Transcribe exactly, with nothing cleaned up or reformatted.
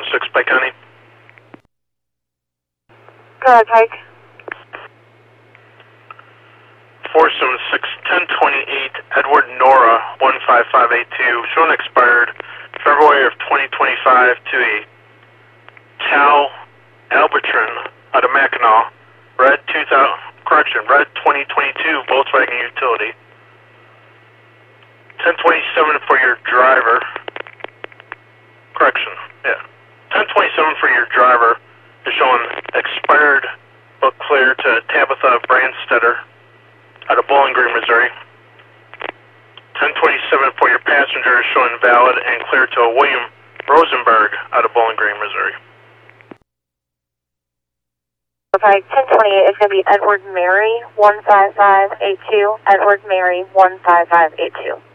six by County. Go ahead, Pike. four seven six, ten twenty-eight, Edward Nora, one five five eight two, showing expired February of twenty twenty-five to a Cal Albertron out of Mackinac, red two thousand, correction, red twenty twenty-two Volkswagen utility. ten twenty-seven for your driver, correction, yeah, ten twenty-seven for your driver is showing expired but clear to Tabitha Brandstetter out of Bowling Green, Missouri. ten twenty-seven for your passenger is showing valid and clear to a William Rosenberg out of Bowling Green, Missouri. Okay, ten twenty-eight is going to be Edward Mary, one five five eight two, Edward Mary, one five five eight two.